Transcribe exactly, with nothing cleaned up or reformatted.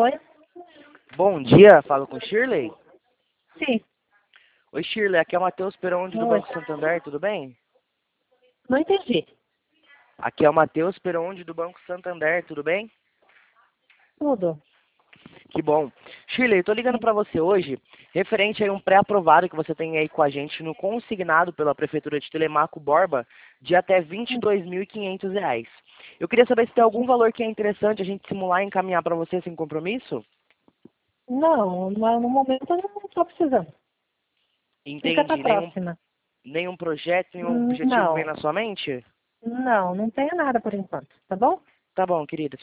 Oi? Bom dia, falo com Shirley. Sim. Oi Shirley, aqui é o Matheus Peronde do Oi. Banco Santander, tudo bem? Não entendi. Aqui é o Matheus Peronde do Banco Santander, tudo bem? Tudo. Que bom. Shirley, eu tô ligando para você hoje, referente a um pré-aprovado que você tem aí com a gente no consignado pela Prefeitura de Telemaco Borba, de até vinte e dois mil e quinhentos reais. Eu queria saber se tem algum valor que é interessante a gente simular e encaminhar para você sem compromisso? Não, no no momento eu não estou precisando. Fica para Entendi. Nenhum, próxima. nenhum projeto, nenhum Hum, objetivo vem Não. na sua mente? Não, não tenho nada por enquanto, tá bom? Tá bom, querida.